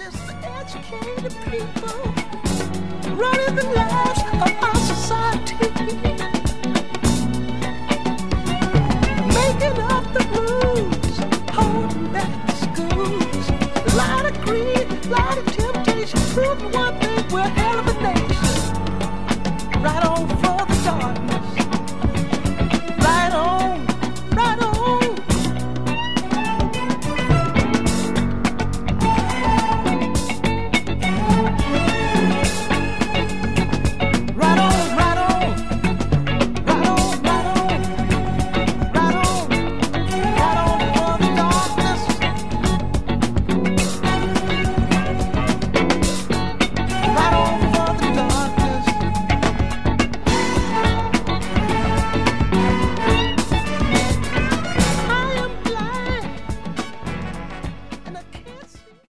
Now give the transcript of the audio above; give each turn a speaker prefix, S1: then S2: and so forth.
S1: just the educated people running the lives of our society, making up the rules, holding back the schools. A lot of greed, a lot of